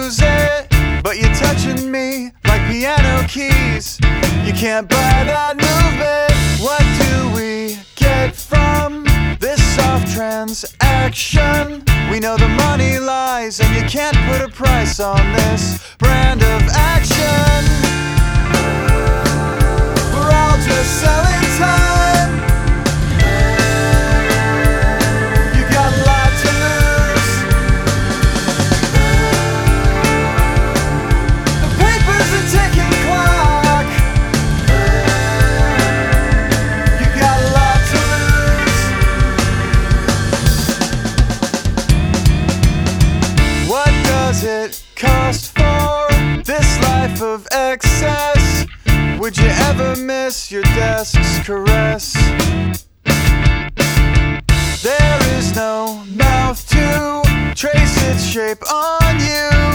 lose it, but you're touching me like piano keys. You can't buy that movement. What do we get from this soft transaction? We know the money lies, and you can't put a price on this brand of action. We're all just selling time. You got a lot to lose. The paper's a ticking clock. You got a lot to lose. What does it cost for this life of excess? Would you ever miss your desk's caress? There is no mouth to trace its shape on you.